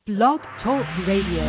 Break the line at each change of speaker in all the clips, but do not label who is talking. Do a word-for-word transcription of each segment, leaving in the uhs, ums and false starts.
Blog Talk Radio.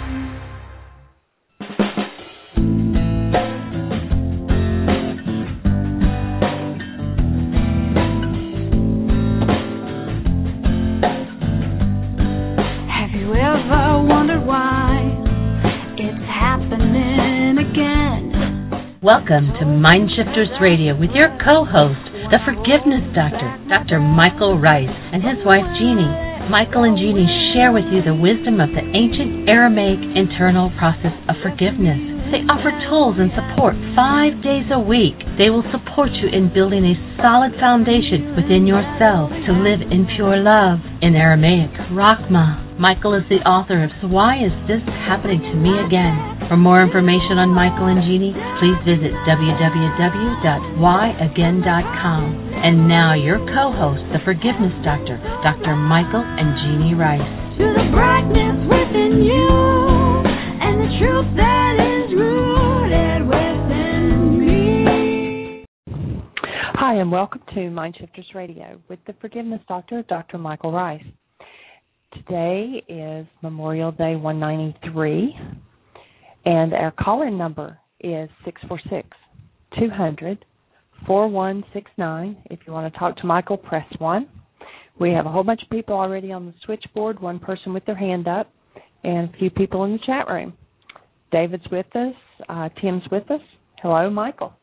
Welcome to Mindshifters Radio with your co-host, the Forgiveness Doctor, Doctor Michael Rice, and his wife Jeanie. Michael and Jeanie share with you the wisdom of the ancient Aramaic internal process of forgiveness. They offer tools and support five days a week. They will support you in building a solid foundation within yourself to live in pure love. In Aramaic, Rachma. Michael is the author of So Why Is This Happening to Me Again? For more information on Michael and Jeanie, please visit w w w dot why again dot com. And now your co-host, the Forgiveness Doctor, Doctor Michael and Jeanie Rice.
To the brightness within you, and the truth that is rooted within me.
Hi, and welcome to Mindshifters Radio with the Forgiveness Doctor, Doctor Michael Rice. Today is Memorial Day one ninety-three, and our call-in number is six four six, two hundred, four one six nine. If you want to talk to Michael, press one. We have a whole bunch of people already on the switchboard, one person with their hand up, and a few people in the chat room. David's with us. Uh, Tim's with us. Hello, Michael.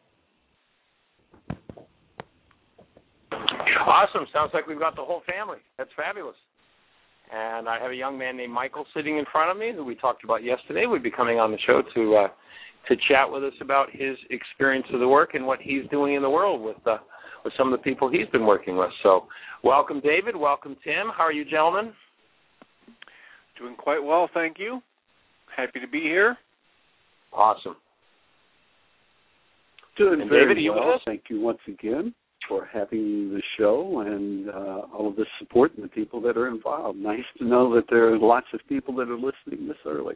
Awesome. Sounds like we've got the whole family. That's fabulous. And I have a young man named Michael sitting in front of me who we talked about yesterday. Would be coming on the show to uh, to chat with us about his experience of the work and what he's doing in the world with uh, with some of the people he's been working with. So welcome, David. Welcome, Tim. How are you, gentlemen?
Doing quite well, thank you. Happy to be here.
Awesome.
Doing
and
very
David, are you
well.
with us?
Thank you once again for having the show and uh, all of the support and the people that are involved. Nice to know that there are lots of people that are listening this early.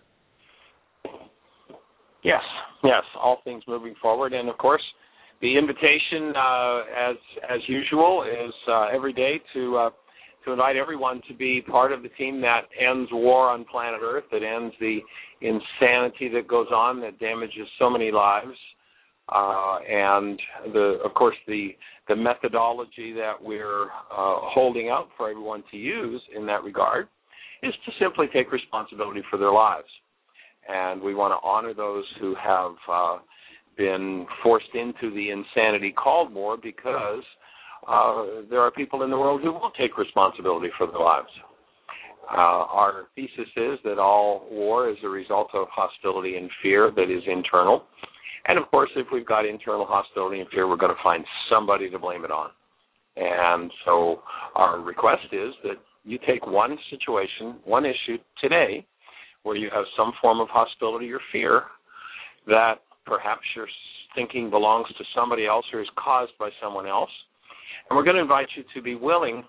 Yes, yes, all things moving forward. And, of course, the invitation, uh, as as usual, is uh, every day to uh, to invite everyone to be part of the team that ends war on planet Earth, that ends the insanity that goes on that damages so many lives. Uh, and, the, of course, the the methodology that we're uh, holding out for everyone to use in that regard is to simply take responsibility for their lives. And we want to honor those who have uh, been forced into the insanity called war because uh, there are people in the world who won't take responsibility for their lives. Uh, our thesis is that all war is a result of hostility and fear that is internal. And, of course, if we've got internal hostility and fear, we're going to find somebody to blame it on. And so our request is that you take one situation, one issue today where you have some form of hostility or fear that perhaps you're thinking belongs to somebody else or is caused by someone else. And we're going to invite you to be willing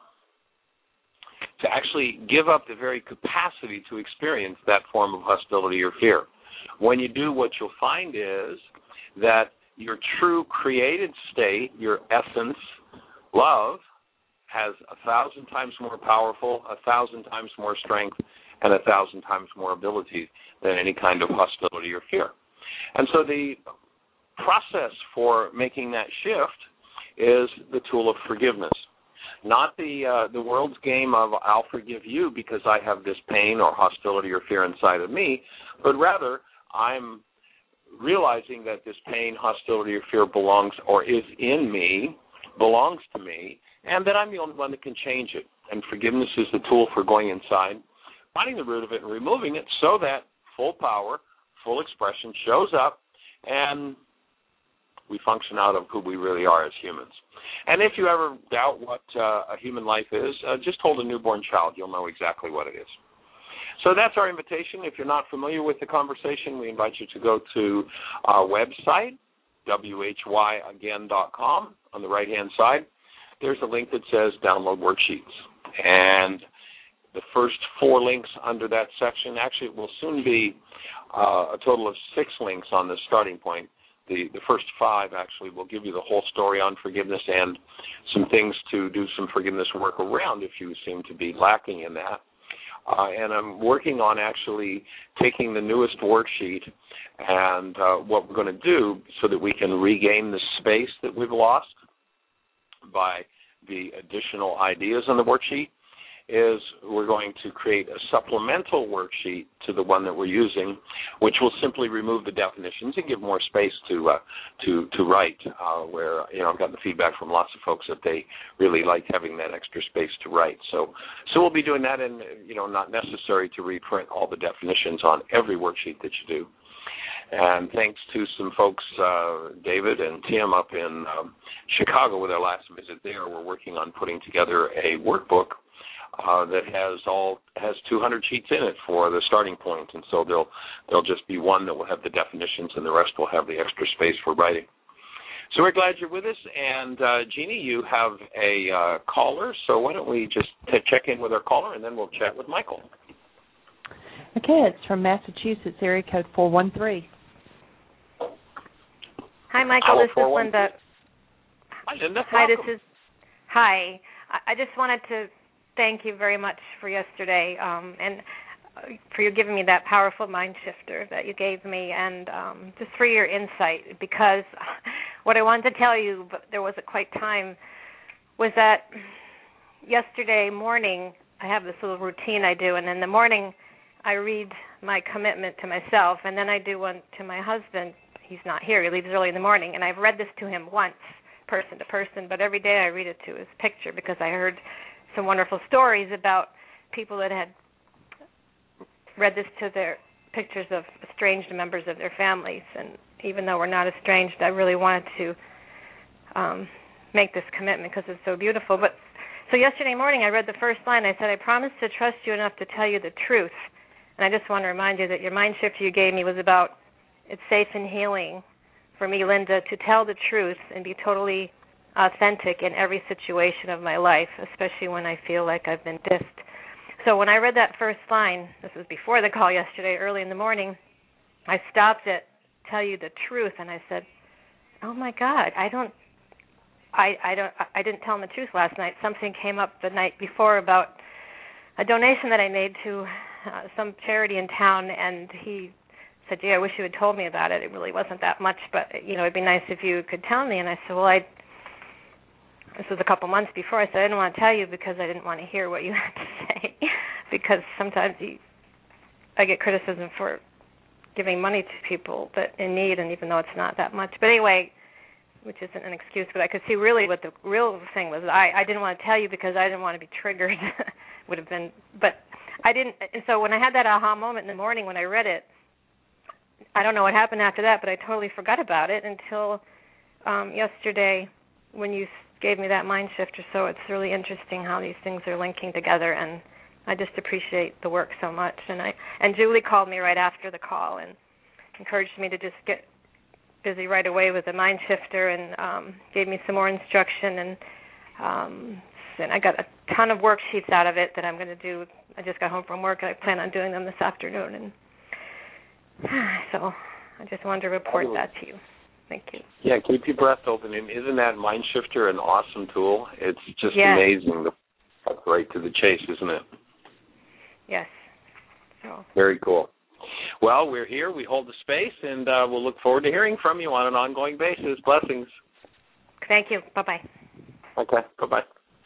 to actually give up the very capacity to experience that form of hostility or fear. When you do, what you'll find is that your true created state, your essence, love, has a thousand times more powerful, a thousand times more strength, and a thousand times more ability than any kind of hostility or fear. And so the process for making that shift is the tool of forgiveness. Not the uh, the world's game of I'll forgive you because I have this pain or hostility or fear inside of me, but rather I'm realizing that this pain, hostility, or fear belongs or is in me, belongs to me, and that I'm the only one that can change it. And forgiveness is the tool for going inside, finding the root of it and removing it so that full power, full expression shows up and we function out of who we really are as humans. And if you ever doubt what uh, a human life is, uh, just hold a newborn child. You'll know exactly what it is. So that's our invitation. If you're not familiar with the conversation, we invite you to go to our website, w h y again dot com. On the right-hand side, there's a link that says Download Worksheets. And the first four links under that section, actually it will soon be uh, a total of six links on the starting point. The, the first five actually will give you the whole story on forgiveness and some things to do some forgiveness work around if you seem to be lacking in that. Uh, and I'm working on actually taking the newest worksheet and uh, what we're going to do so that we can regain the space that we've lost by the additional ideas on the worksheet is we're going to create a supplemental worksheet to the one that we're using, which will simply remove the definitions and give more space to uh, to to write. Uh, where you know I've gotten the feedback from lots of folks that they really like having that extra space to write. So so we'll be doing that, and you know not necessary to reprint all the definitions on every worksheet that you do. And thanks to some folks, uh, David and Tim up in um, Chicago with our last visit there, we're working on putting together a workbook Uh, that has all has two hundred sheets in it for the starting point, and so there'll there'll just be one that will have the definitions, and the rest will have the extra space for writing. So we're glad you're with us, and uh, Jeannie, you have a uh, caller, so why don't we just t- check in with our caller, and then we'll chat with Michael.
Okay, it's from Massachusetts, area code four one three.
Hi, Michael. This is Linda.
Hi, Linda.
Hi,
Welcome.
this is. Hi. I, I just wanted to thank you very much for yesterday um, and for you giving me that powerful mind shifter that you gave me, and um, just for your insight, because what I wanted to tell you, but there wasn't quite time, was that yesterday morning I have this little routine I do, and in the morning I read my commitment to myself, and then I do one to my husband. He's not here. He leaves early in the morning, and I've read this to him once, person to person, but every day I read it to his picture because I heard some wonderful stories about people that had read this to their pictures of estranged members of their families. And even though we're not estranged, I really wanted to um, make this commitment because it's so beautiful. But so yesterday morning I read the first line. I said, I promise to trust you enough to tell you the truth. And I just want to remind you that your mind shift you gave me was about it's safe and healing for me, Linda, to tell the truth and be totally authentic in every situation of my life, especially when I feel like I've been dissed. So when I read that first line, this was before the call yesterday, early in the morning, I stopped at tell you the truth, and I said, oh my God, I don't, I, I don't, I didn't tell him the truth last night. Something came up the night before about a donation that I made to uh, some charity in town, and he said, gee, I wish you had told me about it. It really wasn't that much, but, you know, it'd be nice if you could tell me. And I said, well, I This was a couple months before. I said, I didn't want to tell you because I didn't want to hear what you had to say, because sometimes you, I get criticism for giving money to people that in need, and even though it's not that much. But anyway, which isn't an excuse, but I could see really what the real thing was. I, I didn't want to tell you because I didn't want to be triggered. Would have been, but I didn't. And so when I had that aha moment in the morning when I read it, I don't know what happened after that, but I totally forgot about it until um, yesterday when you gave me that mind shift or so. It's really interesting how these things are linking together, and I just appreciate the work so much. And I and Julie called me right after the call and encouraged me to just get busy right away with the mind shifter, and um, gave me some more instruction, and um, and I got a ton of worksheets out of it that I'm going to do. I just got home from work, and I plan on doing them this afternoon. And so I just wanted to report that to you. Thank you.
Yeah, keep your breath open. And isn't that Mind Shifter an awesome tool? It's just
yes.
amazing to cut right to the chase, isn't it?
Yes. So.
Very cool. Well, we're here. We hold the space, and uh, we'll look forward to hearing from you on an ongoing basis. Blessings.
Thank you. Bye-bye.
Okay. Bye-bye.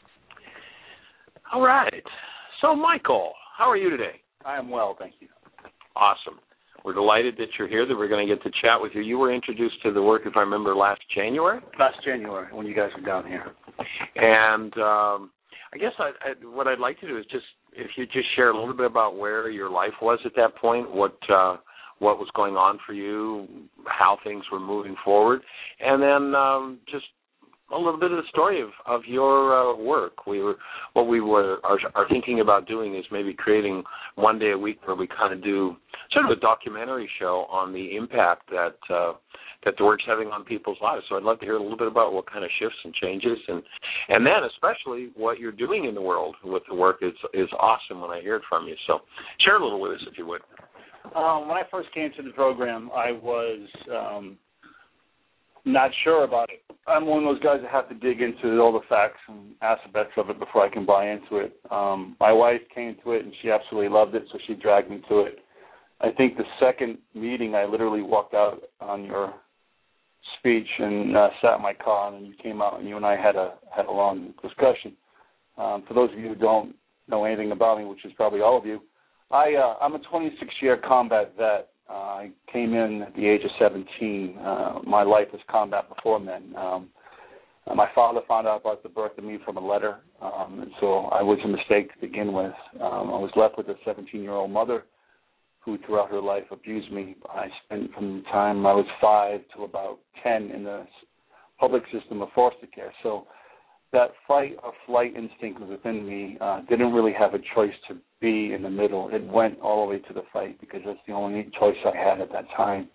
All right. So, Michael, how are you today?
I am well, thank you.
Awesome. We're delighted that you're here, that we're going to get to chat with you. You were introduced to the work, if I remember, last January?
Last January, when you guys were down here.
And um, I guess I, I, what I'd like to do is just, if you just share a little bit about where your life was at that point, what uh, what was going on for you, how things were moving forward, and then um, just a little bit of the story of, of your uh, work. We were what we were are, are thinking about doing is maybe creating one day a week where we kind of do sort of a documentary show on the impact that uh, that the work's having on people's lives. So I'd love to hear a little bit about what kind of shifts and changes, and and then especially what you're doing in the world with the work is is awesome when I hear it from you. So share a little with us if you would.
Um, when I first came to the program, I was um, not sure about it. I'm one of those guys that have to dig into all the facts and aspects of it before I can buy into it. Um, my wife came to it, and she absolutely loved it, so she dragged me to it. I think the second meeting, I literally walked out on your speech and uh, sat in my car, and you came out, and you and I had a had a long discussion. Um, for those of you who don't know anything about me, which is probably all of you, I, uh, I'm a twenty-six year combat vet. Uh, I came in at the age of seventeen. Uh, my life was combat before then. Um, uh, my father found out about the birth of me from a letter, um, and so I was a mistake to begin with. Um, I was left with a seventeen-year-old mother who throughout her life abused me. I spent from the time I was five to about ten in the public system of foster care. So that fight or flight instinct was within me. Uh, didn't really have a choice to be in the middle. It went all the way to the fight because that's the only choice I had at that time.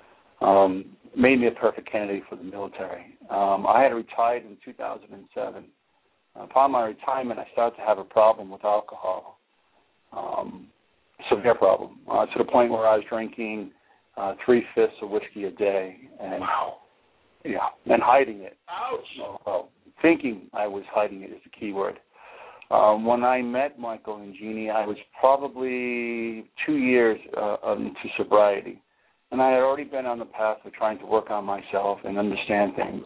Um, made me a perfect candidate for the military. Um, I had retired in two thousand seven. Upon my retirement, I started to have a problem with alcohol. Um, severe problem, uh, to the point where I was drinking uh, three-fifths of whiskey a day. And, wow. Yeah, and hiding it. Ouch. Well, thinking I was hiding it is the key word. Um, when I met Michael and Jeannie, I was probably two years uh, into sobriety. And I had already been on the path of trying to work on myself and understand things.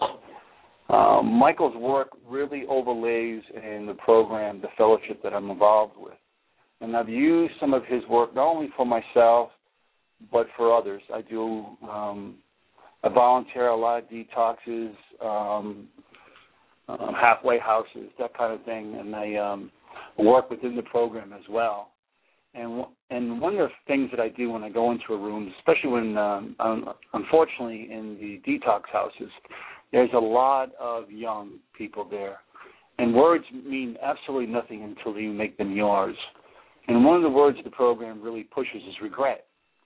Um, Michael's work really overlays in the program, the fellowship that I'm involved with. And I've used some of his work not only for myself, but for others. I do, um, I volunteer a lot of detoxes, um, um, halfway houses, that kind of thing, and I um, work within the program as well. And and one of the things that I do when I go into a room, especially when, um, um, unfortunately, in the detox houses, there's a lot of young people there. And words mean absolutely nothing until you make them yours. And one of the words the program really pushes is regret.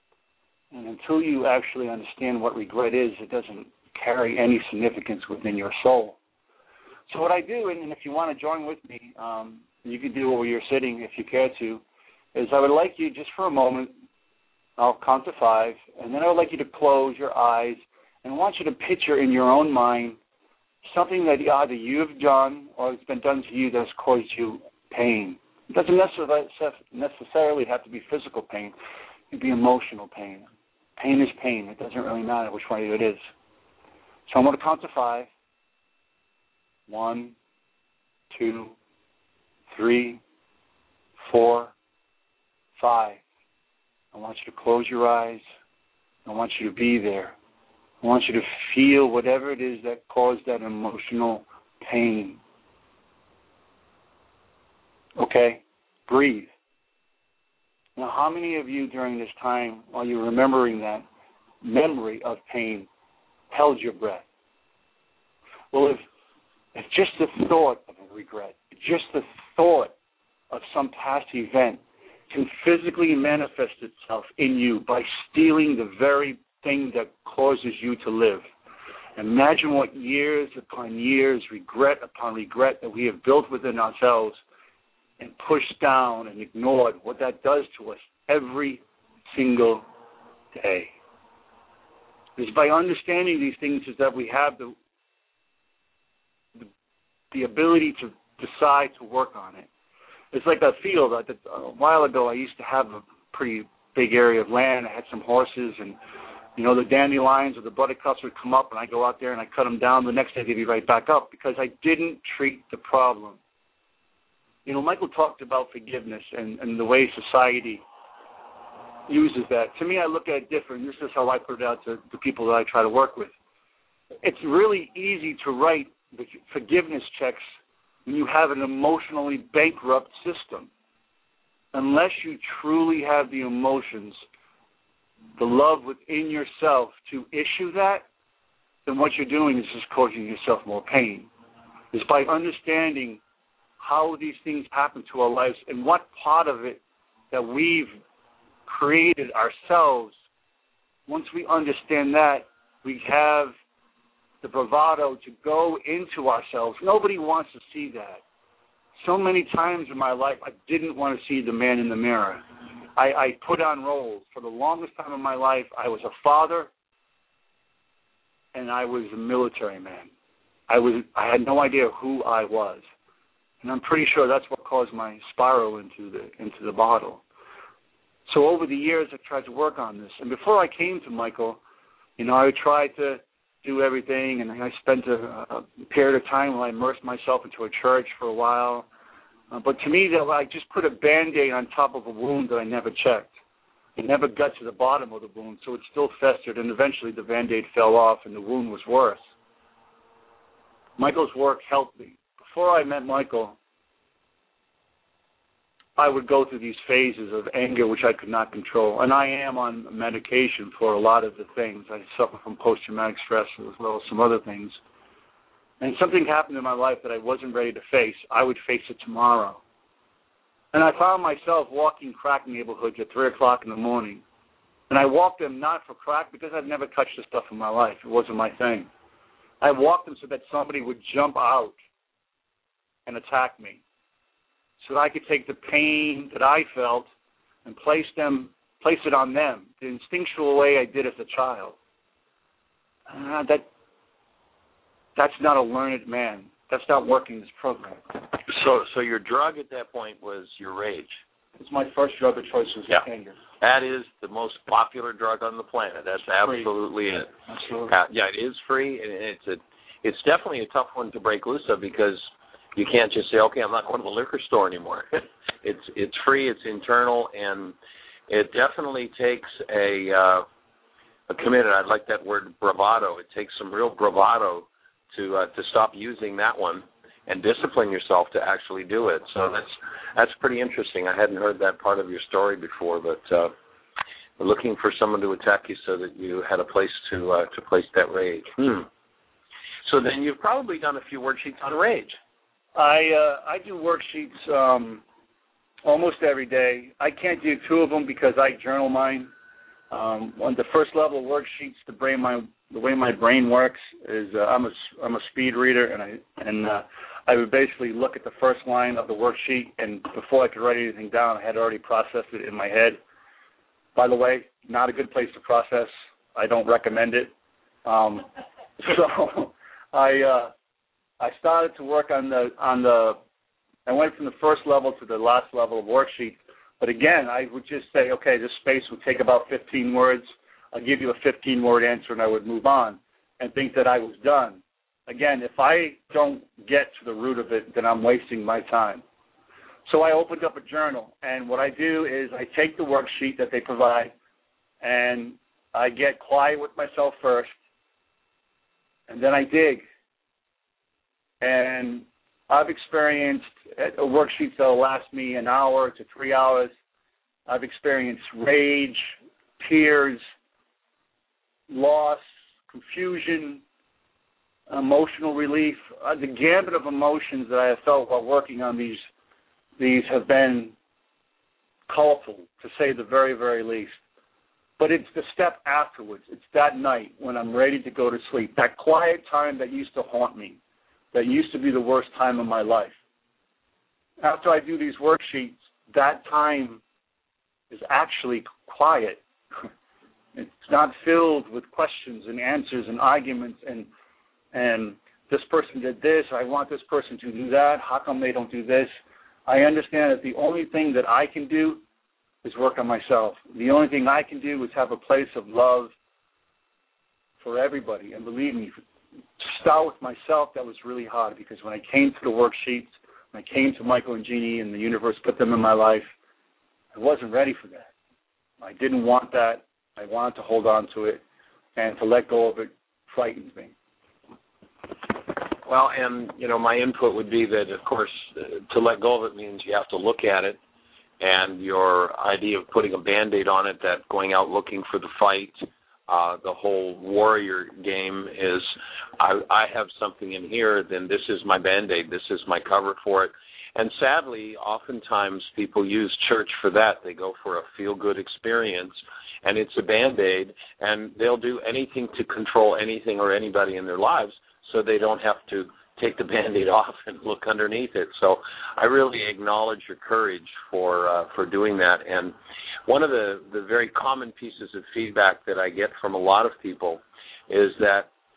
And until you actually understand what regret is, it doesn't carry any significance within your soul. So what I do, and if you want to join with me, um, you can do it where you're sitting if you care to, is I would like you just for a moment, I'll count to five, and then I would like you to close your eyes and I want you to picture in your own mind something that either you've done or it's been done to you that's caused you pain. It doesn't necessarily have to be physical pain. It can be emotional pain. Pain is pain. It doesn't really matter which one it is. So I'm going to count to five. One, two, three, four, five. I want you to close your eyes. I want you to be there. I want you to feel whatever it is that caused that emotional pain. Okay? Breathe. Now, how many of you during this time, while you're remembering that memory of pain, held your breath? Well, if, if just the thought of a regret, just the thought of some past event can physically manifest itself in you by stealing the very thing that causes you to live. Imagine what years upon years, regret upon regret that we have built within ourselves and pushed down and ignored, what that does to us every single day. It's by understanding these things is that we have the, the, the ability to decide to work on it. It's like a field. A while ago, I used to have a pretty big area of land. I had some horses, and you know, the dandelions or the buttercups would come up, and I go out there and I cut them down. The next day they'd be right back up because I didn't treat the problem. You know, Michael talked about forgiveness and, and the way society uses that. To me, I look at it different. This is how I put it out to the people that I try to work with. It's really easy to write the forgiveness checks when you have an emotionally bankrupt system. Unless you truly have the emotions, the love within yourself to issue that, then what you're doing is just causing yourself more pain. It's by understanding how these things happen to our lives and what part of it that we've created ourselves. Once we understand that, we have the bravado to go into ourselves. Nobody wants to see that. So many times in my life, I didn't want to see the man in the mirror. I, I put on roles. For the longest time in my life, I was a father, and I was a military man. I was I had no idea who I was. And I'm pretty sure that's what caused my spiral into the into the bottle. So over the years, I tried to work on this. And before I came to Michael, you know, I tried to do everything, and I spent a, a period of time where I immersed myself into a church for a while. Uh, but to me, that I just put a Band-Aid on top of a wound that I never checked. It never got to the bottom of the wound, so it still festered, and eventually the Band-Aid fell off, and the wound was worse. Michael's work helped me. Before I met Michael, I would go through these phases of anger which I could not control, and I am on medication for a lot of the things. I suffer from post-traumatic stress as well as some other things. And something happened in my life that I wasn't ready to face. I would face it tomorrow. And I found myself walking crack neighborhoods at three o'clock in the morning. And I walked them not for crack because I've never touched this stuff in my life. It wasn't my thing. I walked them so that somebody would jump out and attack me, so that I could take the pain that I felt and place them, place it on them, the instinctual way I did as a child. Uh, that that's not a learned man. That's not working this program.
So, so your drug at that point was your rage.
It's my first drug of choice was
yeah.
anger.
That is the most popular drug on the planet. That's absolutely it.
Absolutely.
Uh, yeah, it is free, and it's a, it's definitely a tough one to break loose of because you can't just say, okay, I'm not going to the liquor store anymore. it's it's free, it's internal, and it definitely takes a uh, a committed. I like that word bravado. It takes some real bravado to uh, to stop using that one and discipline yourself to actually do it. So that's that's pretty interesting. I hadn't heard that part of your story before, but uh, we're looking for someone to attack you so that you had a place to uh, to place that rage. Hmm. So then you've probably done a few worksheets on rage.
I uh, I do worksheets um, almost every day. I can't do two of them because I journal mine. Um, on the first level of worksheets, the brain my the way my brain works is uh, I'm a I'm a speed reader, and I and uh, I would basically look at the first line of the worksheet, and before I could write anything down, I had already processed it in my head. By the way, not a good place to process. I don't recommend it. Um, so I. Uh, I started to work on the on the. I went from the first level to the last level of worksheet. But again, I would just say, okay, this space would take about fifteen words. I'll give you a fifteen-word answer, and I would move on and think that I was done. Again, if I don't get to the root of it, then I'm wasting my time. So I opened up a journal, and what I do is I take the worksheet that they provide, and I get quiet with myself first, and then I dig. And I've experienced worksheets that will last me an hour to three hours. I've experienced rage, tears, loss, confusion, emotional relief. Uh, the gambit of emotions that I have felt while working on these these have been colorful, to say the very, very least. But it's the step afterwards. It's that night when I'm ready to go to sleep, that quiet time that used to haunt me, that used to be the worst time of my life. After I do these worksheets, that time is actually quiet. It's not filled with questions and answers and arguments and and this person did this, I want this person to do that, how come they don't do this? I understand that the only thing that I can do is work on myself. The only thing I can do is have a place of love for everybody. And believe me, to start with myself, that was really hard because when I came to the worksheets, when I came to Michael and Jeannie and the universe put them in my life, I wasn't ready for that. I didn't want that. I wanted to hold on to it, and to let go of it frightens me.
Well, and, you know, my input would be that, of course, uh, to let go of it means you have to look at it, and your idea of putting a Band-Aid on it, that going out looking for the fight, uh, the whole warrior game is, I, I have something in here, then this is my Band-Aid, this is my cover for it. And sadly, oftentimes people use church for that. They go for a feel-good experience, and it's a Band-Aid, and they'll do anything to control anything or anybody in their lives so they don't have to take the Band-Aid off and look underneath it. So I really acknowledge your courage for uh, for doing that. And one of the, the very common pieces of feedback that I get from a lot of people is that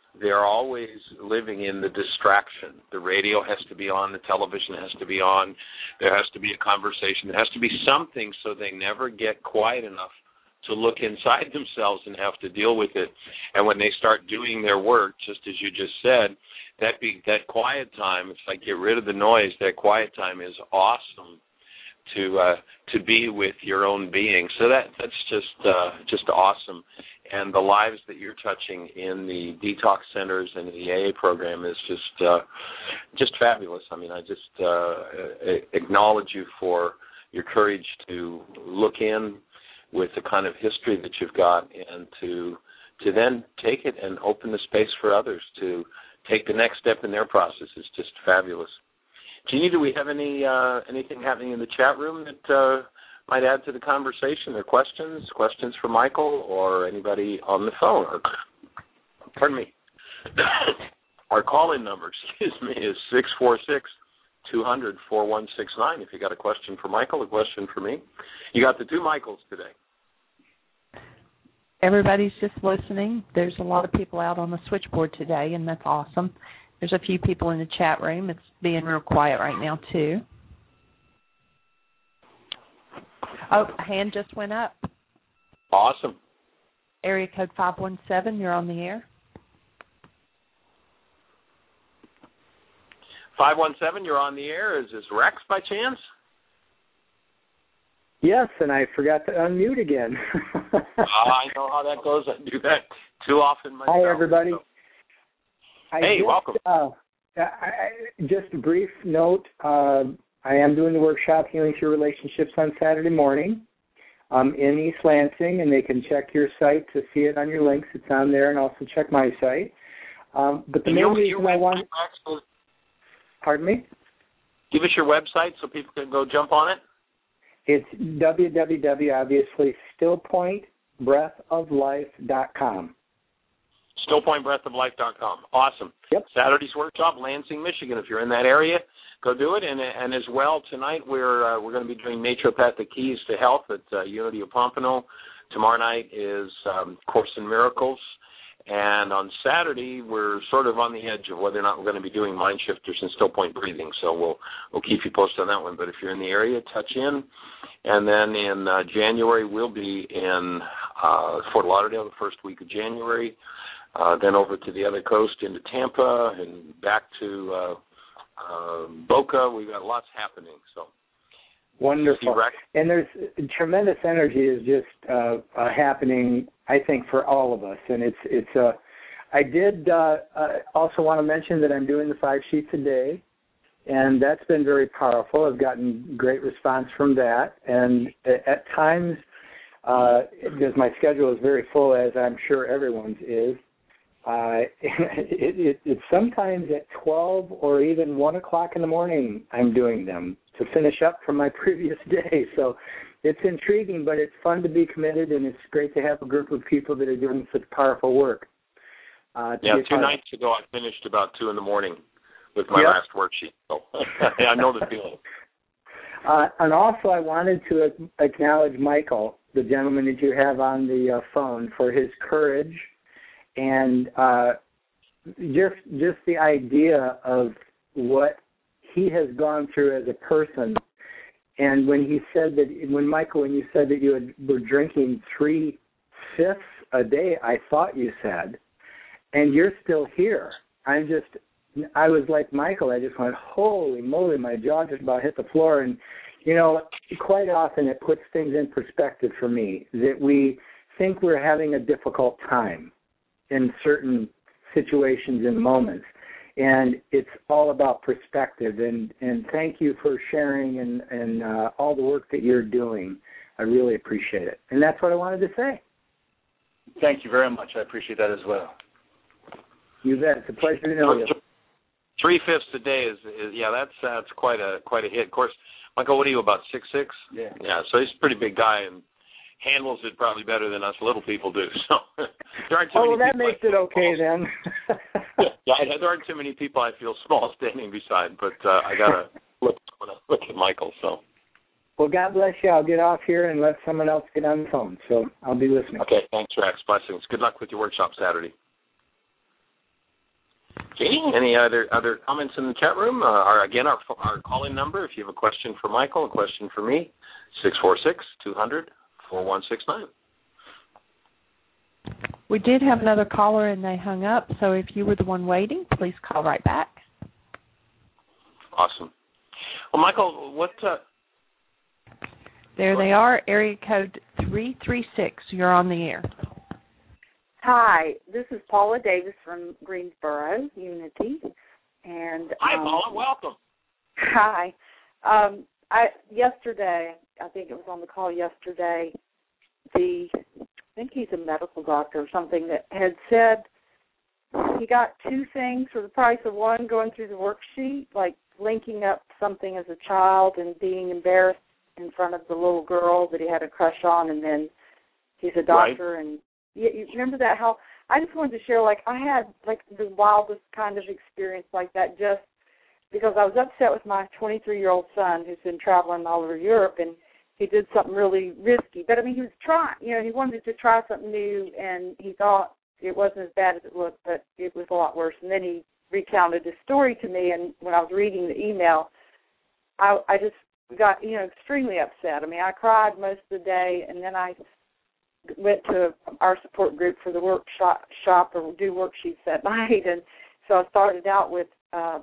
they're always living in the distraction. The radio has to be on, the television has to be on, there has to be a conversation, there has to be something, so they never get quiet enough to look inside themselves and have to deal with it. And when they start doing their work, just as you just said, that be that quiet time, it's like get rid of the noise. That quiet time is awesome to uh, to be with your own being. So that that's just uh, just awesome. And the lives that you're touching in the detox centers and the A A program is just uh, just fabulous. I mean, I just uh, acknowledge you for your courage to look in with the kind of history that you've got, and to to then take it and open the space for others to take the next step in their process. Is just fabulous. Jeannie, do we have any uh, anything happening in the chat room that uh, might add to the conversation, or questions, questions for Michael, or anybody on the phone? Or, pardon me. Our call-in number, excuse me, is six four six, two hundred, four one six nine. If you got a question for Michael, a question for me. You got the two Michaels today.
Everybody's just listening. There's a lot of people out on the switchboard today, and that's awesome. There's a few people in the chat room. It's being real quiet right now, too. Oh, a hand just went up.
Awesome.
Area code five one seven, you're on the air.
five one seven, you're on the air. Is this Rex by chance?
Yes, and I forgot to unmute again.
uh, I know how that goes. I do that too often myself.
Hi, everybody.
So.
I
Hey,
just,
welcome.
Uh, I, I, just a brief note. Uh, I am doing the workshop, Healing Through Relationships, on Saturday morning um, in East Lansing, and they can check your site to see it on your links. It's on there, and also check my site. Um, but the
and
main
your,
reason
your
I want...
Rex,
Pardon me?
give us your website so people can go jump on it.
It's w w w, obviously, stillpoint breath of life dot com.
stillpoint breath of life dot com. Awesome.
Yep.
Saturday's workshop, Lansing, Michigan. If you're in that area, go do it. And and as well, tonight we're uh, we're going to be doing Naturopathic Keys to Health at uh, Unity of Pompano. Tomorrow night is um, Course in Miracles. And on Saturday, we're sort of on the edge of whether or not we're going to be doing Mind Shifters and Still Point Breathing. So we'll we'll keep you posted on that one. But if you're in the area, touch in. And then in uh, January, we'll be in uh, Fort Lauderdale the first week of January. Uh, then over to the other coast into Tampa and back to uh, uh, Boca. We've got lots happening. So
wonderful. And there's tremendous energy is just uh, uh, happening, I think, for all of us. And it's it's uh, I did uh, uh, also want to mention that I'm doing the five sheets a day, and that's been very powerful. I've gotten great response from that. And at times, uh, because my schedule is very full, as I'm sure everyone's is, Uh, it, it, it's sometimes at twelve or even one o'clock in the morning I'm doing them to finish up from my previous day. So it's intriguing, but it's fun to be committed, and it's great to have a group of people that are doing such powerful work. Uh,
yeah, two nights ago I finished about two in the morning with my
yep.
last worksheet. So I know the feeling.
Uh, and also I wanted to acknowledge Michael, the gentleman that you have on the uh, phone, for his courage and uh, just just the idea of what he has gone through as a person. And when he said that, when Michael, when you said that you had, were drinking three fifths a day, I thought you said, and you're still here. I'm just, I was like Michael. I just went, holy moly, my jaw just about hit the floor. And you know, quite often it puts things in perspective for me that we think we're having a difficult time in certain situations and moments. And it's all about perspective. And, and thank you for sharing and, and uh, all the work that you're doing. I really appreciate it. And that's what I wanted to say.
Thank you very much. I appreciate that as well.
You bet. It's a pleasure to know you.
Three fifths a day is, is yeah, that's that's quite a quite a hit. Of course, Michael, what are you, about six six?
Yeah.
Yeah, so he's a pretty big guy and handles it probably better than us little people do. So there aren't too
oh,
many
well, that
people
makes it okay then.
yeah, there aren't too many people I feel small standing beside, but uh, I gotta look look at Michael. So.
Well, God bless you. I'll get off here and let someone else get on the phone. So I'll be listening.
Okay, thanks, Rex. Blessings. Good luck with your workshop Saturday. Jeannie, any other other comments in the chat room? Uh, our, again, our our call-in number, if you have a question for Michael, a question for me, six four six, two hundred, four one six nine.
We did have another caller and they hung up, so if you were the one waiting, please call right back.
Awesome. Well, Michael, what... Uh,
there they are, area code three three six. You're on the air.
Hi, this is Paula Davis from Greensboro, Unity. And
Hi,
um,
Paula. Welcome.
Hi. Um, I yesterday, I think it was on the call yesterday, the I think he's a medical doctor or something that had said he got two things for the price of one going through the worksheet, like linking up something as a child and being embarrassed in front of the little girl that he had a crush on, and then he's a doctor. Right. And you, you remember that? How I just wanted to share, like I had like the wildest kind of experience like that, just because I was upset with my twenty-three-year-old son who's been traveling all over Europe, and he did something really risky. But I mean, he was trying, you know, he wanted to try something new, and he thought it wasn't as bad as it looked, but it was a lot worse. And then he recounted his story to me, and when I was reading the email, I, I just got, you know, extremely upset. I mean, I cried most of the day, and then I went to our support group for the workshop shop or do worksheets that night, and so I started out with, uh,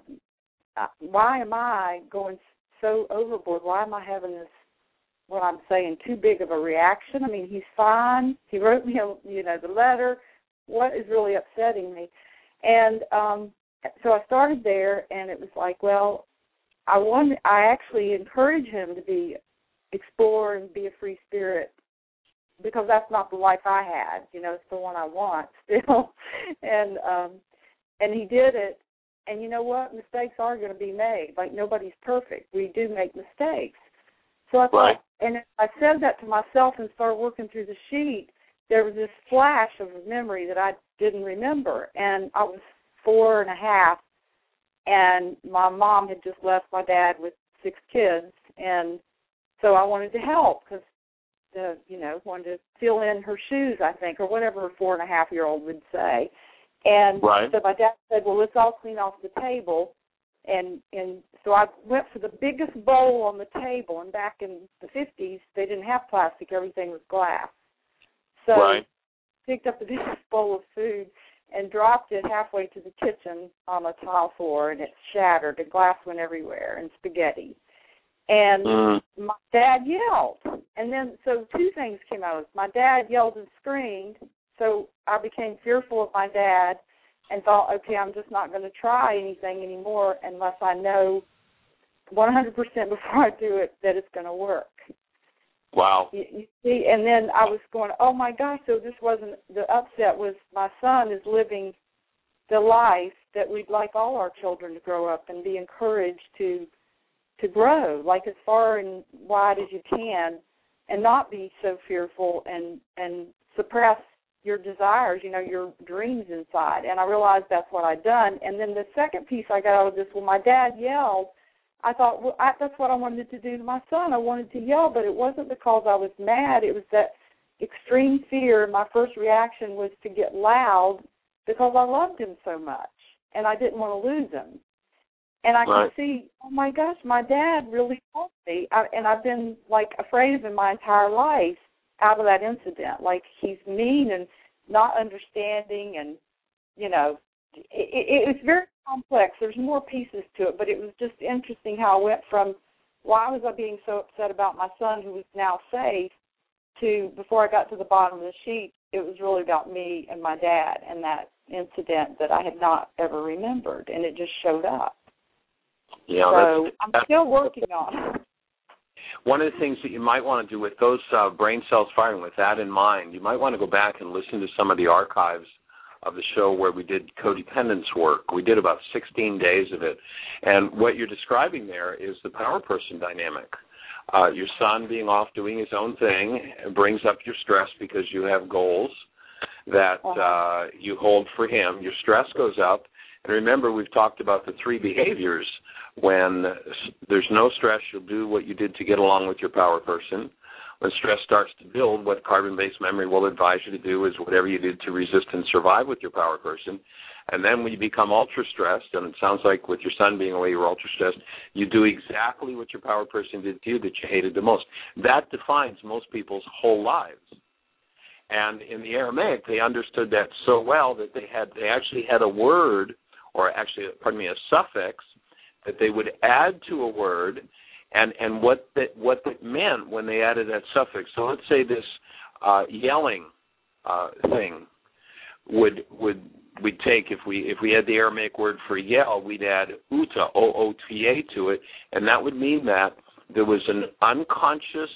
why am I going so overboard? Why am I having this, what I'm saying, too big of a reaction? I mean, he's fine. He wrote me, a, you know, the letter. What is really upsetting me? And um, so I started there, and it was like, well, I want, I actually encourage him to be, explore and be a free spirit, because that's not the life I had. You know, it's the one I want still. and um, and he did it. And you know what? Mistakes are going to be made. Like, nobody's perfect. We do make mistakes. So I thought, right. And I said that to myself and started working through the sheet. There was this flash of a memory that I didn't remember. And I was four and a half, and my mom had just left my dad with six kids. And so I wanted to help because, the, you know, wanted to fill in her shoes, I think, or whatever a four and a half year old would say. And right. So my dad said, well, let's all clean off the table. And and so I went for the biggest bowl on the table. And back in the fifties, they didn't have plastic. Everything was glass. So right. I picked up the biggest bowl of food and dropped it halfway to the kitchen on a tile floor, and it shattered. And glass went everywhere, and spaghetti. And mm. my dad yelled. And then, so two things came out of it. My dad yelled and screamed. So I became fearful of my dad and thought, okay, I'm just not going to try anything anymore unless I know one hundred percent before I do it that it's going to work.
Wow.
You, you see, and then I was going, oh, my gosh, so this wasn't, the upset was my son is living the life that we'd like all our children to grow up and be encouraged to to grow, like as far and wide as you can, and not be so fearful and, and suppress your desires, you know, your dreams inside. And I realized that's what I'd done. And then the second piece I got out of this, when my dad yelled, I thought, well, I, that's what I wanted to do to my son. I wanted to yell, but it wasn't because I was mad. It was that extreme fear. My first reaction was to get loud because I loved him so much, and I didn't want to lose him. And I right. could see, oh, my gosh, my dad really loved me. I, and I've been, like, afraid of him my entire life out of that incident. Like, he's mean and not understanding, and, you know, it, it, it's very complex. There's more pieces to it, but it was just interesting how I went from why was I being so upset about my son who was now safe to, before I got to the bottom of the sheet, it was really about me and my dad and that incident that I had not ever remembered, and it just showed up.
Yeah,
so
that's,
I'm
that's,
still working on it.
One of the things that you might want to do with those uh, brain cells firing, with that in mind, you might want to go back and listen to some of the archives of the show where we did codependence work. We did about sixteen days of it. And what you're describing there is the power person dynamic. Uh, your son being off doing his own thing brings up your stress because you have goals that uh, you hold for him. Your stress goes up. And remember, we've talked about the three behaviors. When there's no stress, you'll do what you did to get along with your power person. When stress starts to build, what carbon-based memory will advise you to do is whatever you did to resist and survive with your power person. And then when you become ultra-stressed, and it sounds like with your son being away, you're ultra-stressed, you do exactly what your power person did to you that you hated the most. That defines most people's whole lives. And in the Aramaic, they understood that so well that they had they actually had a word, or actually, pardon me, a suffix that they would add to a word, and, and what that what that meant when they added that suffix. So let's say this uh, yelling uh, thing would would we'd take if we if we had the Aramaic word for yell, we'd add uta, O O T A to it, and that would mean that there was an unconscious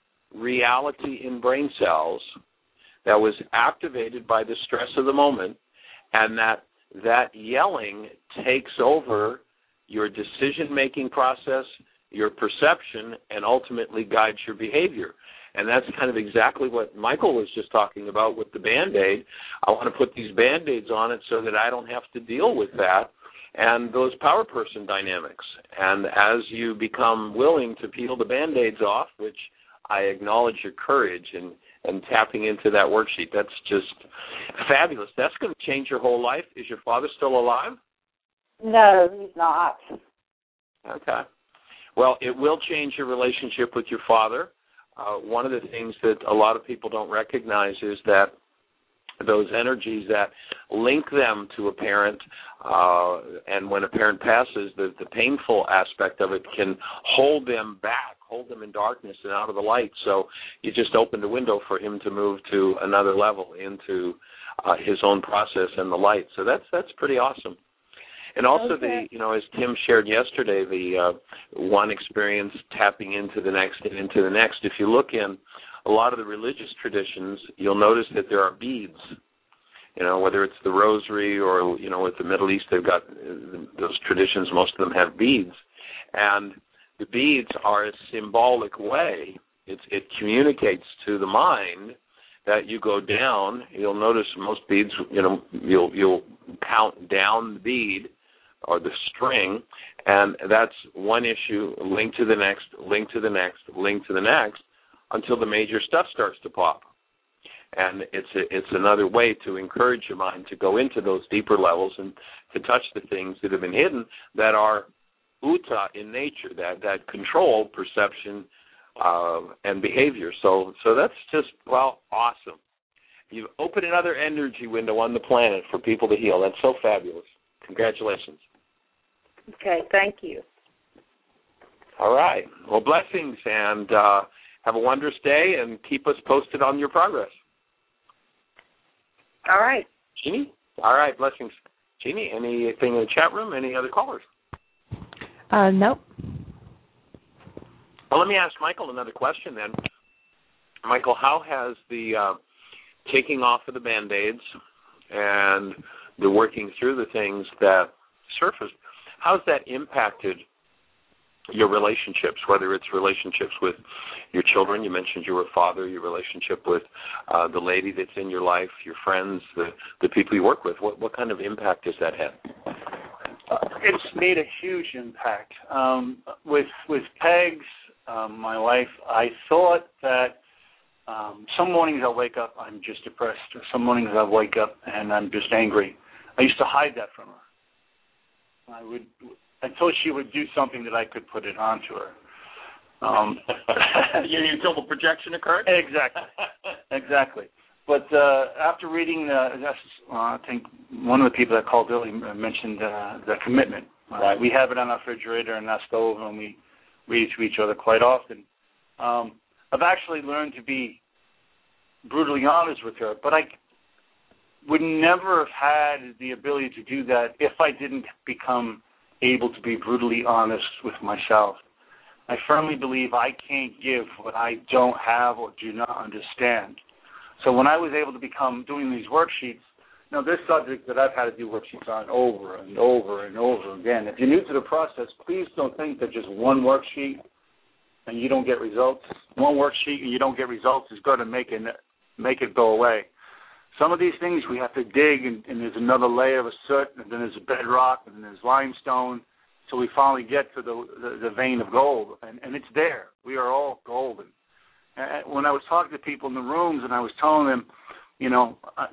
reality in brain cells that was activated by the stress of the moment, and that that yelling takes over your decision-making process, your perception, and ultimately guides your behavior. And that's kind of exactly what Michael was just talking about with the Band-Aid. I want to put these Band-Aids on it so that I don't have to deal with that and those power person dynamics. And as you become willing to peel the Band-Aids off, which I acknowledge your courage and, and tapping into that worksheet, that's just fabulous. That's going to change your whole life. Is your father still alive?
No, he's not.
Okay. Well, it will change your relationship with your father. Uh, one of the things that a lot of people don't recognize is that those energies that link them to a parent, uh, and when a parent passes, the, the painful aspect of it can hold them back, hold them in darkness and out of the light. So you just opened a window for him to move to another level into uh, his own process and the light. So that's that's pretty awesome. And also, okay. the you know, as Tim shared yesterday, the uh, one experience tapping into the next and into the next. If you look in a lot of the religious traditions, you'll notice that there are beads. You know, whether it's the rosary or, you know, with the Middle East, they've got those traditions. Most of them have beads. And the beads are a symbolic way. It's, it communicates to the mind that you go down. You'll notice most beads, you know, you'll you'll count down the bead or the string, and that's one issue linked to the next, linked to the next, linked to the next, until the major stuff starts to pop. And it's a, it's another way to encourage your mind to go into those deeper levels and to touch the things that have been hidden that are uta in nature, that, that control perception uh, and behavior. So so that's just, well, awesome. You've opened another energy window on the planet for people to heal. That's so fabulous. Congratulations.
Okay, thank you.
All right. Well, blessings, and uh, have a wondrous day, and keep us posted on your progress.
All right.
Jeannie? All right, blessings. Jeannie, anything in the chat room? Any other callers?
Uh, nope.
Well, let me ask Michael another question then. Michael, how has the uh, taking off of the Band-Aids and the working through the things that surfaced, how's that impacted your relationships, whether it's relationships with your children, you mentioned you were a father, your relationship with uh, the lady that's in your life, your friends, the, the people you work with? What, what kind of impact has that had?
Uh, it's made a huge impact. Um, with with Pegs, um, my wife, I thought that um, some mornings I'll wake up, I'm just depressed, or some mornings I'll wake up and I'm just angry. I used to hide that from her. I would, until she would do something that I could put it onto her. Um,
Until the projection occurred?
Exactly, exactly. But uh, after reading, uh, that's, uh, I think one of the people that called earlier mentioned uh, the commitment. Uh,
right.
We have it on our refrigerator and our stove, and we read it to each other quite often. Um, I've actually learned to be brutally honest with her, but I would never have had the ability to do that if I didn't become able to be brutally honest with myself. I firmly believe I can't give what I don't have or do not understand. So when I was able to become doing these worksheets, now this subject that I've had to do worksheets on over and over and over again. If you're new to the process, please don't think that just one worksheet and you don't get results. One worksheet and you don't get results is going to make it make it go away. Some of these things we have to dig, and, and there's another layer of soot, and then there's a bedrock, and then there's limestone, so we finally get to the, the, the vein of gold, and, and it's there. We are all golden. And when I was talking to people in the rooms and I was telling them, you know, uh,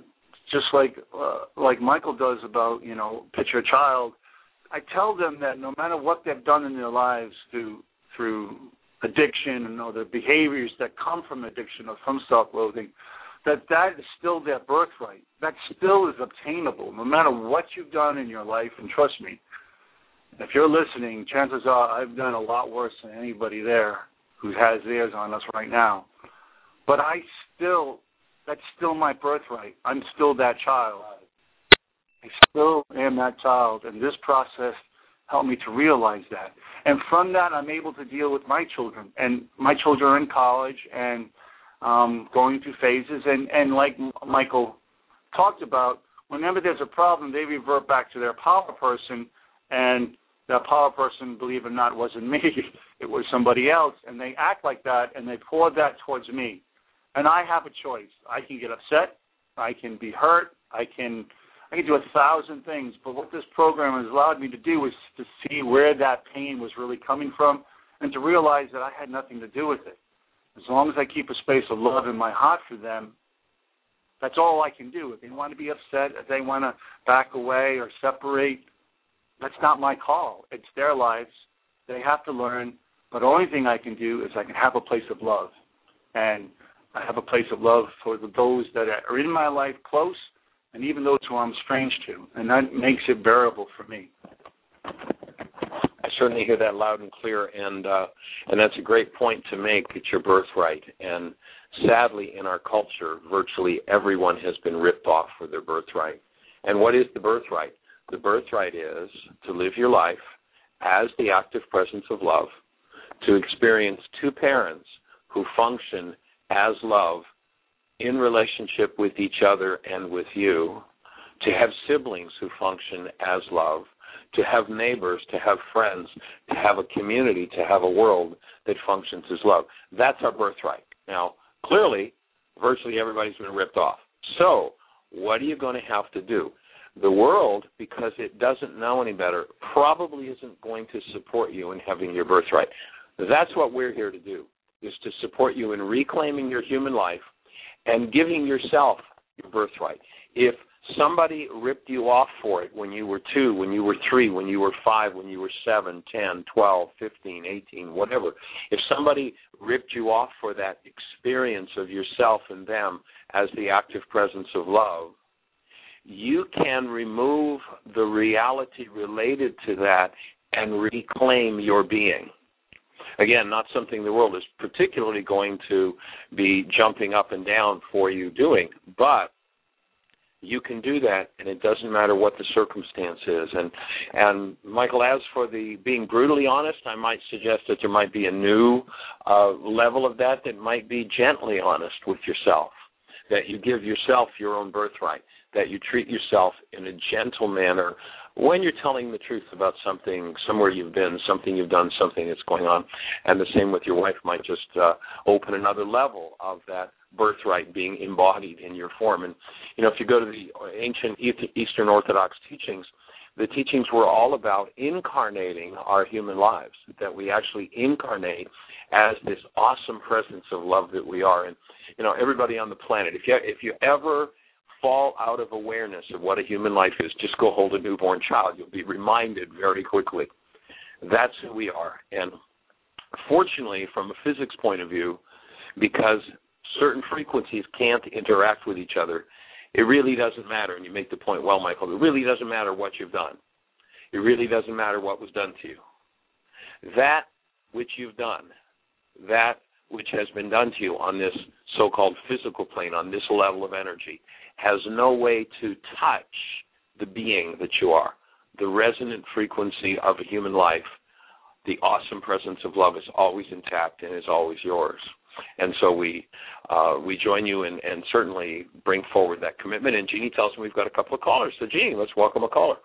just like uh, like Michael does about, you know, picture a child. I tell them that no matter what they've done in their lives through through addiction and other behaviors that come from addiction or from self-loathing, that that is still their birthright. That still is obtainable, no matter what you've done in your life. And trust me, if you're listening, chances are I've done a lot worse than anybody there who has theirs on us right now. But I still, that's still my birthright. I'm still that child. I still am that child, and this process helped me to realize that. And from that, I'm able to deal with my children. And my children are in college and um, going through phases. And, and like Michael talked about, whenever there's a problem, they revert back to their power person, and that power person, believe it or not, wasn't me. It was somebody else, and they act like that, and they pour that towards me. And I have a choice. I can get upset. I can be hurt. I can I can do a thousand things. But what this program has allowed me to do is to see where that pain was really coming from and to realize that I had nothing to do with it. As long as I keep a space of love in my heart for them, that's all I can do. If they want to be upset, if they want to back away or separate, that's not my call. It's their lives. They have to learn. But the only thing I can do is I can have a place of love. And I have a place of love for those that are in my life close and even those who I'm strange to. And that makes it bearable for me.
I certainly hear that loud and clear, and uh, and that's a great point to make. It's your birthright. And sadly, in our culture, virtually everyone has been ripped off for their birthright. And what is the birthright? The birthright is to live your life as the active presence of love, to experience two parents who function as love in relationship with each other and with you, to have siblings who function as love, to have neighbors, to have friends, to have a community, to have a world that functions as love. That's our birthright. Now, clearly, virtually everybody's been ripped off. So, what are you going to have to do? The world, because it doesn't know any better, probably isn't going to support you in having your birthright. That's what we're here to do, is to support you in reclaiming your human life and giving yourself your birthright. If somebody ripped you off for it when you were two, when you were three, when you were five, when you were seven, ten, twelve, fifteen, eighteen, whatever, if somebody ripped you off for that experience of yourself and them as the active presence of love, you can remove the reality related to that and reclaim your being. Again, not something the world is particularly going to be jumping up and down for you doing, but you can do that, and it doesn't matter what the circumstance is. And, and Michael, as for the being brutally honest, I might suggest that there might be a new uh, level of that that might be gently honest with yourself, that you give yourself your own birthright, that you treat yourself in a gentle manner when you're telling the truth about something, somewhere you've been, something you've done, something that's going on. And the same with your wife might just uh, open another level of that birthright being embodied in your form. And, you know, if you go to the ancient Eastern Orthodox teachings, the teachings were all about incarnating our human lives, that we actually incarnate as this awesome presence of love that we are. And, you know, everybody on the planet, if you, if you ever fall out of awareness of what a human life is, just go hold a newborn child. You'll be reminded very quickly. That's who we are. And fortunately, from a physics point of view, because certain frequencies can't interact with each other, it really doesn't matter. And you make the point well, Michael, it really doesn't matter what you've done. It really doesn't matter what was done to you. That which you've done, that which has been done to you on this so-called physical plane, on this level of energy, has no way to touch the being that you are. The resonant frequency of a human life, the awesome presence of love is always intact and is always yours. And so we uh, we join you and, and certainly bring forward that commitment. And Jeannie tells me we've got a couple of callers. So, Jeannie, let's welcome a caller.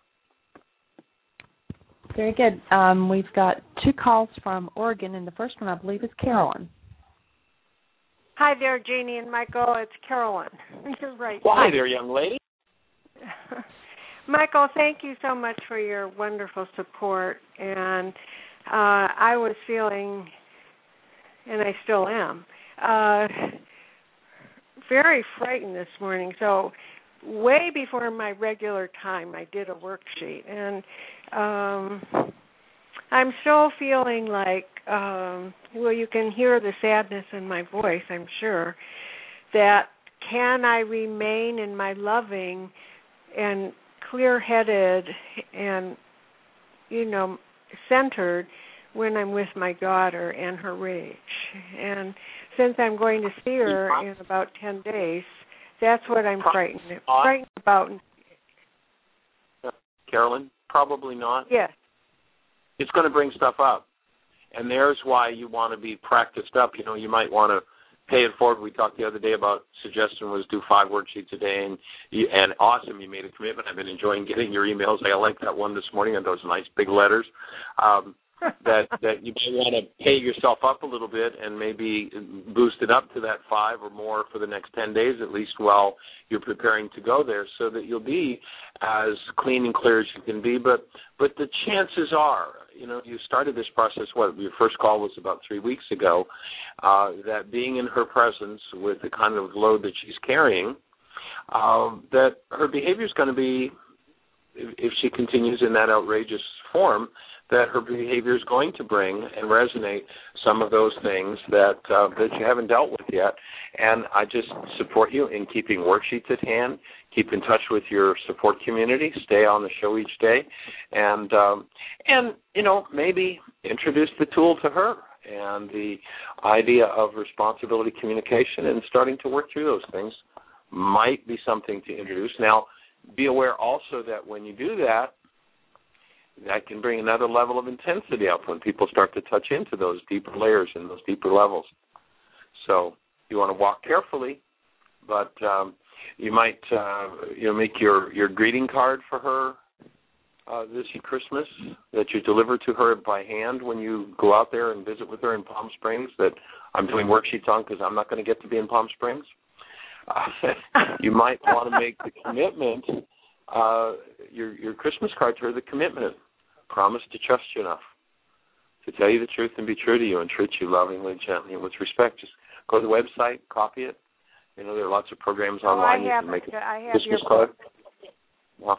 Very good. Um, we've got two calls from Oregon, and the first one, I believe, is Carolyn.
Hi there, Jeannie and Michael. It's Carolyn. You're right.
Well, hi there, young lady.
Michael, thank you so much for your wonderful support. And uh, I was feeling, and I still am, uh, very frightened this morning. So way before my regular time, I did a worksheet, and um, I'm still feeling like, um, well, you can hear the sadness in my voice, I'm sure, that can I remain in my loving and clear-headed and, you know, centered when I'm with my daughter and her rage. And since I'm going to see her in about ten days, that's what I'm frightened, frightened about.
Carolyn, probably not.
Yes.
It's going to bring stuff up. And there's why you want to be practiced up. You know, you might want to pay it forward. We talked the other day about suggestion was do five worksheets a day, and you, and awesome, you made a commitment. I've been enjoying getting your emails. I like that one this morning and those nice big letters. Um, that that you may want to pay yourself up a little bit and maybe boost it up to that five or more for the next ten days at least while you're preparing to go there, so that you'll be as clean and clear as you can be. But but the chances are, you know, you started this process, what, your first call was about three weeks ago, uh, that being in her presence with the kind of load that she's carrying, uh, that her behavior is going to be, if, if she continues in that outrageous form, that her behavior is going to bring and resonate some of those things that uh, that you haven't dealt with yet. And I just support you in keeping worksheets at hand, keep in touch with your support community, stay on the show each day, and, um, and you know, maybe introduce the tool to her and the idea of responsibility communication and starting to work through those things might be something to introduce. Now, be aware also that when you do that, that can bring another level of intensity up when people start to touch into those deeper layers and those deeper levels. So you want to walk carefully, but um, you might uh, you know make your, your greeting card for her uh, this Christmas that you deliver to her by hand when you go out there and visit with her in Palm Springs that I'm doing worksheets on because I'm not going to get to be in Palm Springs. Uh, you might want to make the commitment, uh, your your Christmas card to her, the commitment. Promise to trust you enough to tell you the truth and be true to you and treat you lovingly, gently, and with respect. Just go to the website, copy it. You know, there are lots of programs online.
Oh, I have,
you can make a
I have
Christmas
your
card.
Wow.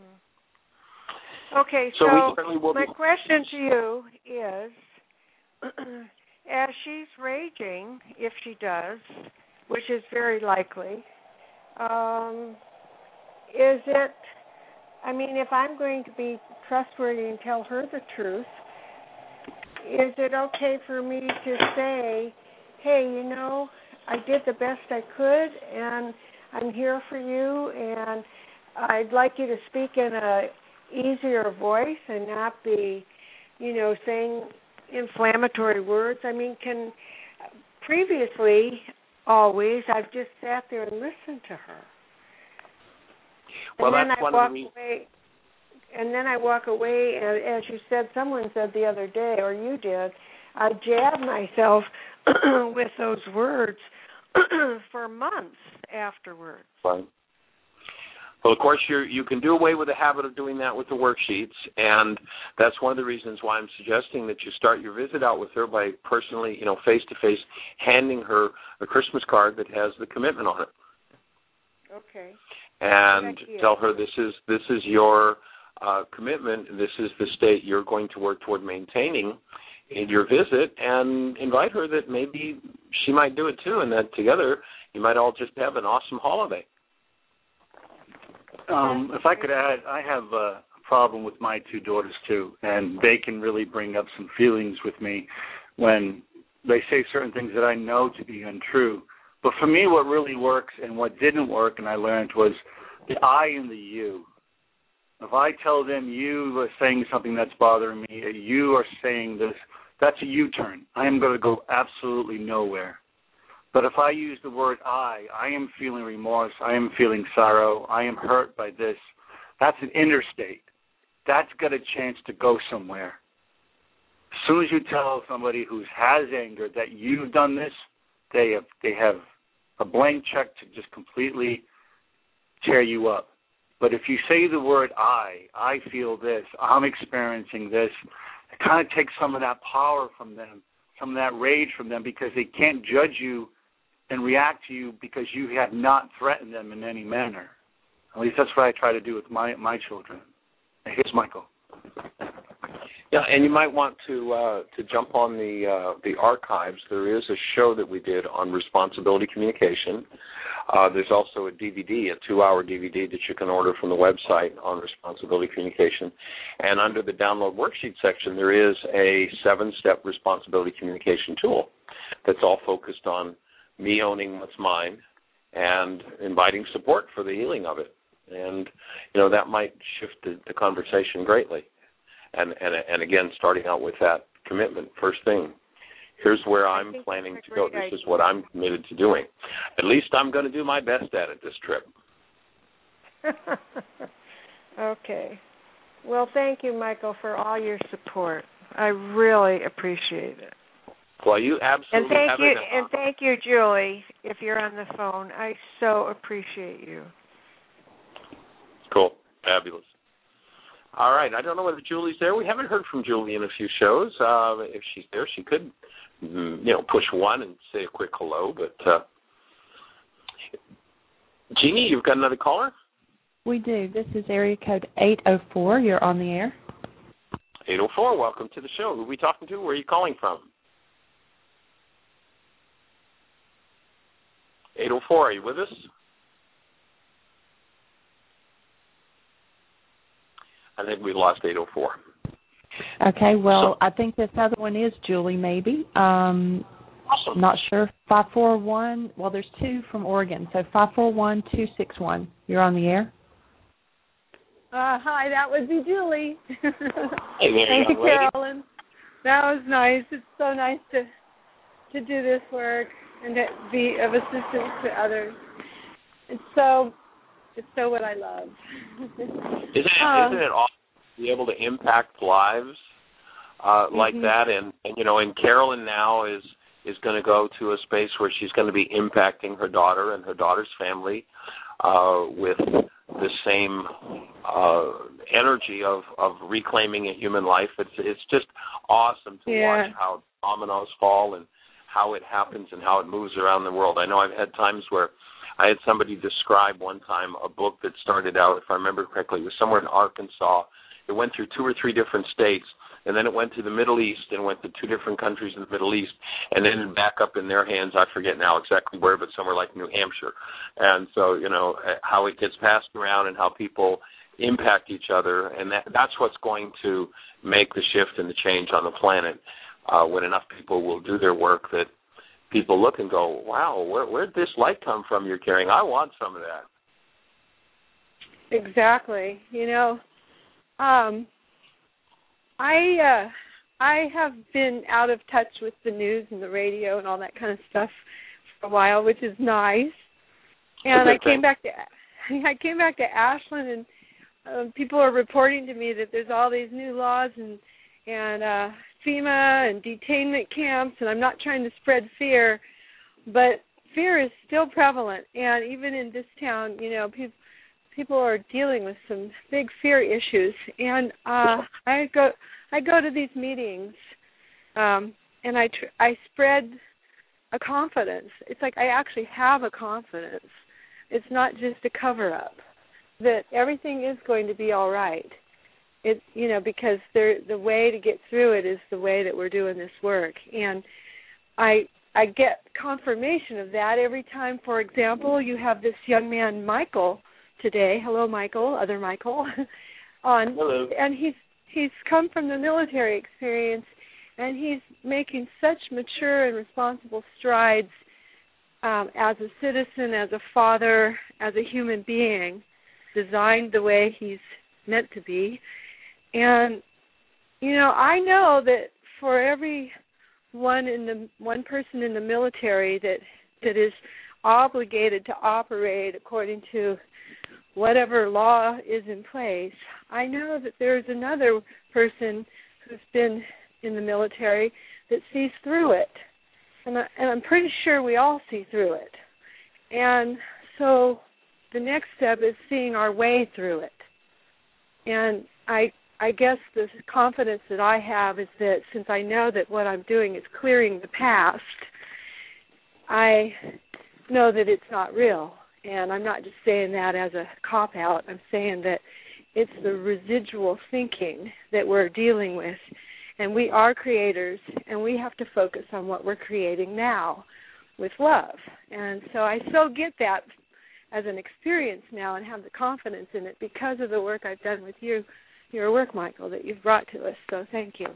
Mm-hmm. Okay, so, so my be- question to you is, as she's raging, if she does, which is very likely, um, is it, I mean, if I'm going to be trustworthy and tell her the truth, is it okay for me to say, hey, you know, I did the best I could, and I'm here for you, and I'd like you to speak in a easier voice and not be, you know, saying inflammatory words. I mean, can previously, always, I've just sat there and listened to her.
Well,
and
that's
then I
one
walk
of the reasons.
away, and then I walk away, and as you said, someone said the other day, or you did, I jab myself with those words for months afterwards.
Fine. Well, of course, you you can do away with the habit of doing that with the worksheets, and that's one of the reasons why I'm suggesting that you start your visit out with her by personally, you know, face-to-face, handing her a Christmas card that has the commitment on it.
Okay.
And tell her this is this is your uh, commitment, this is the state you're going to work toward maintaining in your visit, and invite her that maybe she might do it too, and that together you might all just have an awesome holiday.
Um, if I could add, I have a problem with my two daughters too, and they can really bring up some feelings with me when they say certain things that I know to be untrue. But for me, what really works and what didn't work, and I learned, was the I and the you. If I tell them you are saying something that's bothering me, you are saying this, that's a U-turn. I am going to go absolutely nowhere. But if I use the word I, I am feeling remorse, I am feeling sorrow, I am hurt by this, that's an inner state. That's got a chance to go somewhere. As soon as you tell somebody who has anger that you've done this, they have they have a blank check to just completely tear you up. But if you say the word I, I feel this, I'm experiencing this, it kind of takes some of that power from them, some of that rage from them, because they can't judge you and react to you because you have not threatened them in any manner. At least that's what I try to do with my my children. Here's Michael.
Yeah, and you might want to uh, to jump on the uh, the archives. There is a show that we did on responsibility communication. Uh, there's also a D V D, a two-hour D V D that you can order from the website on responsibility communication. And under the download worksheet section, there is a seven-step responsibility communication tool that's all focused on me owning what's mine and inviting support for the healing of it. And, you know, that might shift the, the conversation greatly. And, and and again, starting out with that commitment, first thing, here's where I'm planning to go. This is what I'm committed to doing. At least I'm going to do my best at it this trip.
Okay. Well, thank you, Michael, for all your support. I really appreciate it.
Well, you absolutely
and thank
have
you,
it.
And thank you, Julie, if you're on the phone. I so appreciate you.
Cool. Fabulous. All right. I don't know whether Julie's there. We haven't heard from Julie in a few shows. Uh, if she's there, she could, you know, push one and say a quick hello. But, uh, Jeannie, you've got another caller?
We do. This is area code eight oh four. You're on the air.
eight oh four. Welcome to the show. Who are we talking to? Where are you calling from? eight oh four, are you with us? I think we lost eight oh four.
Okay, well,
so,
I think this other one is Julie, maybe. Um,
awesome.
Not sure. five four one, well, there's two from Oregon, so five four one two six one. You're on the air.
Uh, hi, that would be Julie.
Hey there,
Thank you,
young lady.
Carolyn. That was nice. It's so nice to to do this work and to be of assistance to others. It's so it's so what I love.
Isn't it,
um,
isn't it awesome to be able to impact lives uh, like
mm-hmm.
that? And, and you know, and Carolyn now is is going to go to a space where she's going to be impacting her daughter and her daughter's family uh, with the same uh, energy of, of reclaiming a human life. It's it's just awesome to
yeah.
watch how dominoes fall and how it happens and how it moves around the world. I know I've had times where I had somebody describe one time a book that started out, if I remember correctly, it was somewhere in Arkansas. It went through two or three different states, and then it went to the Middle East and went to two different countries in the Middle East, and then back up in their hands, I forget now exactly where, but somewhere like New Hampshire. And so, you know, how it gets passed around and how people impact each other, and that, that's what's going to make the shift and the change on the planet uh, when enough people will do their work that people look and go, wow, where, where'd this light come from you're carrying? I want some of that.
Exactly. You know, um, I uh, I have been out of touch with the news and the radio and all that kind of stuff for a while, which is nice. And I came back to I came back to Ashland, and uh, people are reporting to me that there's all these new laws and and uh, FEMA and detainment camps, and I'm not trying to spread fear, but fear is still prevalent. And even in this town, you know, people people are dealing with some big fear issues. And uh, I go I go to these meetings, um, and I tr- I spread a confidence. It's like I actually have a confidence. It's not just a cover-up, that everything is going to be all right. It, you know, because there, the way to get through it is the way that we're doing this work. And I I get confirmation of that every time. For example, you have this young man, Michael, today. Hello, Michael, other Michael. on
Hello.
And he's he's come from the military experience, and he's making such mature and responsible strides um, as a citizen, as a father, as a human being, designed the way he's meant to be. And, you know, I know that for every one in the one person in the military that that is obligated to operate according to whatever law is in place, I know that there's another person who's been in the military that sees through it. And, I, and I'm pretty sure we all see through it. And so the next step is seeing our way through it. And I I guess the confidence that I have is that since I know that what I'm doing is clearing the past, I know that it's not real. And I'm not just saying that as a cop-out. I'm saying that it's the residual thinking that we're dealing with. And we are creators, and we have to focus on what we're creating now with love. And so I so get that as an experience now and have the confidence in it because of the work I've done with you, your work, Michael, that you've brought to us. So thank you.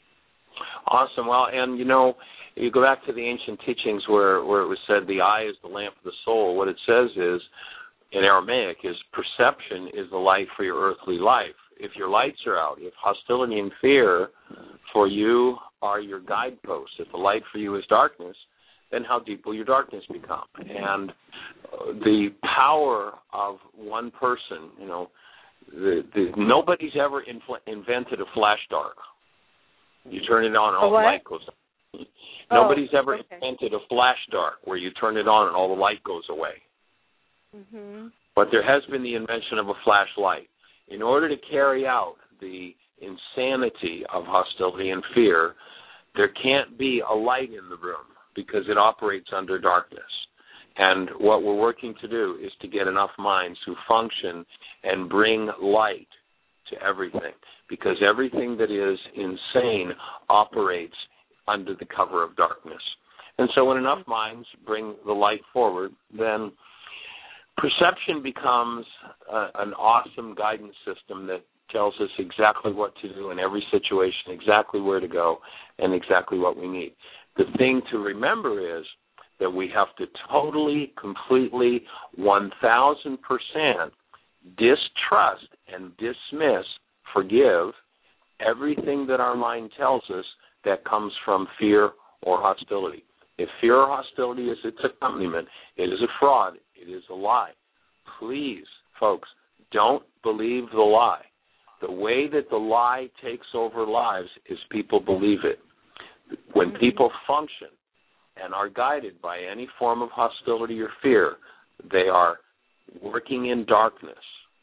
Awesome. Well, and, you know, you go back to the ancient teachings where, where it was said the eye is the lamp of the soul. What it says is, in Aramaic, is perception is the light for your earthly life. If your lights are out, if hostility and fear for you are your guideposts, if the light for you is darkness, then how deep will your darkness become? And the power of one person, you know, the, the, nobody's ever infl- invented a flash dark. You turn it on and all the light goes on. Nobody's
oh,
ever
okay.
invented a flash dark where you turn it on and all the light goes away.
Mm-hmm.
But there has been the invention of a flashlight. In order to carry out the insanity of hostility and fear, there can't be a light in the room because it operates under darkness. And what we're working to do is to get enough minds who function and bring light to everything, because everything that is insane operates under the cover of darkness. And so when enough minds bring the light forward, then perception becomes uh, an awesome guidance system that tells us exactly what to do in every situation, exactly where to go, and exactly what we need. The thing to remember is that we have to totally, completely, one thousand percent distrust and dismiss, forgive, everything that our mind tells us that comes from fear or hostility. If fear or hostility is its accompaniment, it is a fraud, it is a lie. Please, folks, don't believe the lie. The way that the lie takes over lives is people believe it. When people function and are guided by any form of hostility or fear, they are working in darkness.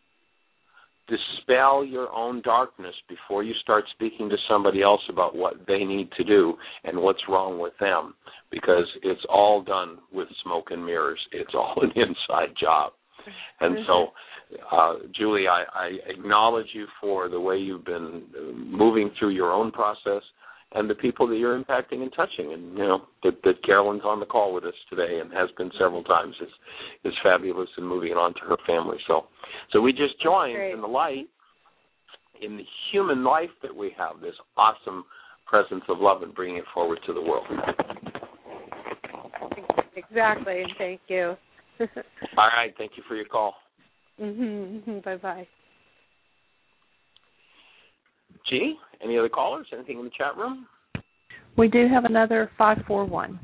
Dispel your own darkness before you start speaking to somebody else about what they need to do and what's wrong with them, because it's all done with smoke and mirrors. It's all an inside job. And so, uh, Julie, I, I acknowledge you for the way you've been moving through your own process and the people that you're impacting and touching. And, you know, that, that Carolyn's on the call with us today and has been several times is, is fabulous and moving it on to her family. So so we just joined in the light, in the human life that we have, this awesome presence of love and bringing it forward to the world.
Exactly, and thank you.
All right, thank you for your call.
Mm-hmm. Bye-bye.
G, any other callers? Anything in the chat room?
We do have another five four one.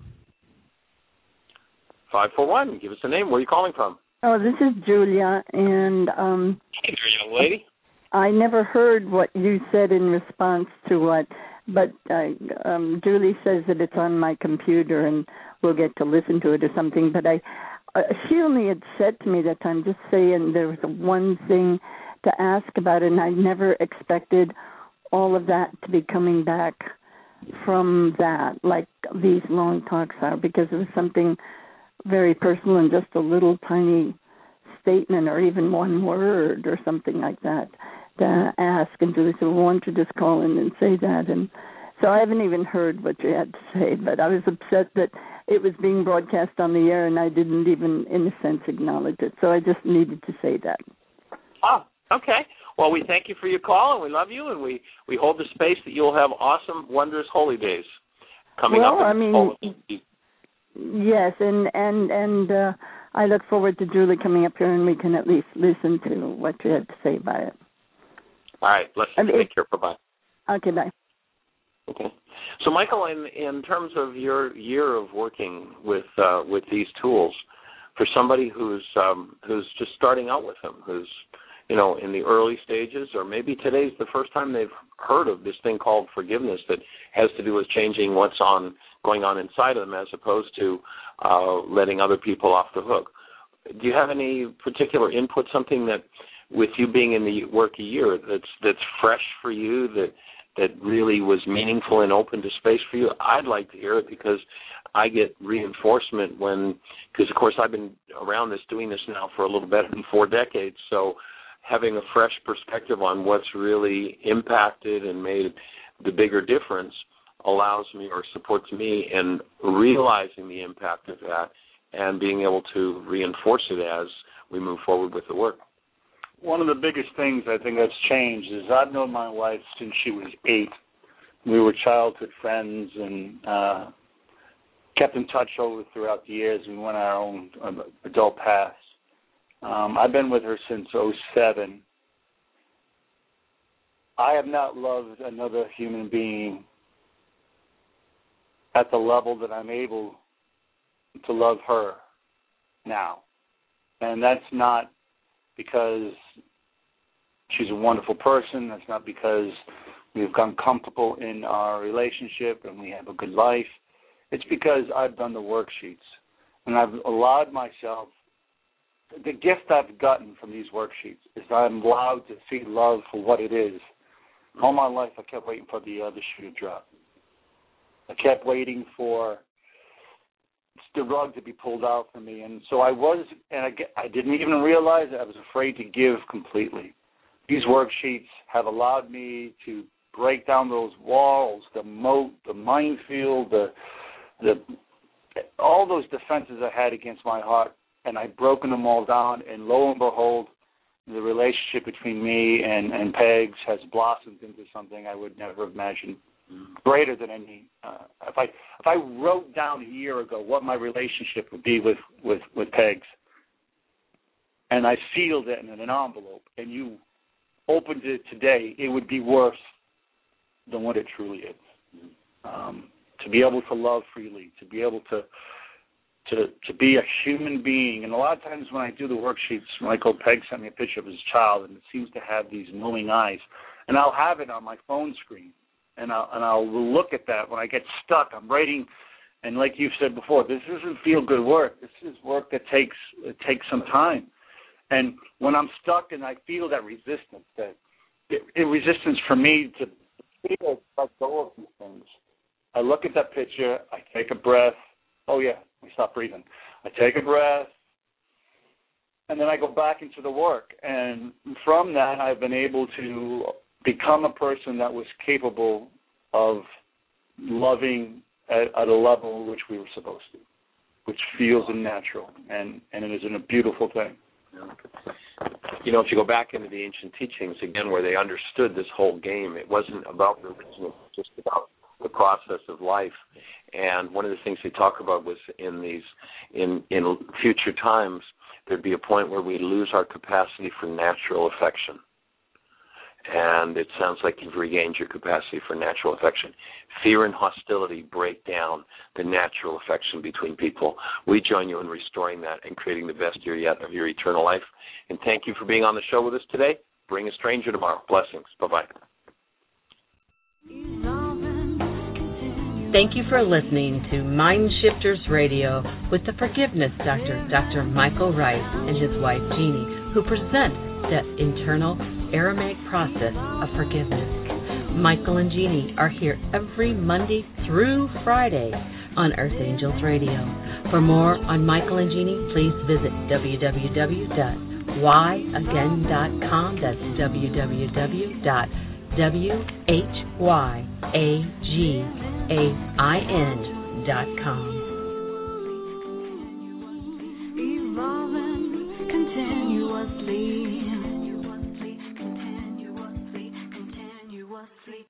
five four one, give us a name. Where are you calling from?
Oh, this is Julia, and um,
hey there, young lady.
I never heard what you said in response to what, but uh, um, Julie says that it's on my computer and we'll get to listen to it or something, but I, uh, she only had said to me that time, just saying there was one thing to ask about it, and I never expected all of that to be coming back from that, like these long talks are, because it was something very personal and just a little tiny statement or even one word or something like that to ask. And Julie said, well, why don't you just call in and say that? And so I haven't even heard what you had to say, but I was upset that it was being broadcast on the air and I didn't even, in a sense, acknowledge it. So I just needed to say that.
Oh, okay. Well, we thank you for your call, and we love you, and we, we hold the space that you'll have awesome, wondrous holy days coming
well,
up. Well,
I mean, yes, and and and uh, I look forward to Julie coming up here, and we can at least listen to what you had to say about it.
All right, let's I mean, take care. Bye-bye.
Okay, bye.
Okay. So, Michael, in in terms of your year of working with uh, with these tools, for somebody who's um, who's just starting out with them, who's you know, in the early stages, or maybe today's the first time they've heard of this thing called forgiveness that has to do with changing what's on going on inside of them as opposed to uh, letting other people off the hook. Do you have any particular input, something that with you being in the work a year that's that's fresh for you, that that really was meaningful and open to space for you, I'd like to hear it, because I get reinforcement when, because of course I've been around this, doing this now for a little better than four decades, so having a fresh perspective on what's really impacted and made the bigger difference allows me, or supports me in realizing the impact of that and being able to reinforce it as we move forward with the work.
One of the biggest things I think that's changed is I've known my wife since she was eight. We were childhood friends and uh, kept in touch over throughout the years. We went our own adult paths. Um, I've been with her since oh seven. I have not loved another human being at the level that I'm able to love her now. And that's not because she's a wonderful person. That's not because we've gotten comfortable in our relationship and we have a good life. It's because I've done the worksheets and I've allowed myself, the gift I've gotten from these worksheets is I'm allowed to see love for what it is. All my life I kept waiting for the other shoe to drop. I kept waiting for the rug to be pulled out for me. And so I was, and I, I didn't even realize it. I was afraid to give completely. These worksheets have allowed me to break down those walls, the moat, the minefield, the, the all those defenses I had against my heart, and I've broken them all down, and lo and behold, the relationship between me and, and Pegs has blossomed into something I would never have imagined. Greater than any. Uh, if I if I wrote down a year ago what my relationship would be with, with, with Pegs, and I sealed it in an envelope, and you opened it today, it would be worse than what it truly is. Um, to be able to love freely, to be able to to to be a human being, and a lot of times when I do the worksheets, Michael Peg sent me a picture of his child, and it seems to have these knowing eyes, and I'll have it on my phone screen. And I'll, and I'll look at that when I get stuck. I'm writing, and like you've said before, this isn't feel-good work. This is work that takes it takes some time. And when I'm stuck and I feel that resistance, that it, it resistance for me to feel let go of these things, I look at that picture, I take a breath. Oh, yeah, we stop breathing. I take a breath, and then I go back into the work. And from that, I've been able to become a person that was capable of loving at, at a level which we were supposed to, which feels natural, and, and it is a beautiful thing.
You know, if you go back into the ancient teachings, again, where they understood this whole game, it wasn't about religion, it was just about the process of life. And one of the things they talk about was in these, in, in future times, there'd be a point where we lose our capacity for natural affection. And it sounds like you've regained your capacity for natural affection. Fear and hostility break down the natural affection between people. We join you in restoring that and creating the best year yet of your eternal life. And thank you for being on the show with us today. Bring a stranger tomorrow. Blessings. Bye-bye.
Thank you for listening to Mind Shifters Radio with the Forgiveness Doctor, Doctor Michael Rice, and his wife, Jeanie, who present the internal Aramaic process of forgiveness. Michael and Jeanie are here every Monday through Friday on Earth Angels Radio. For more on Michael and Jeanie, please visit w w w dot why again dot com. That's w w w dot why again dot com.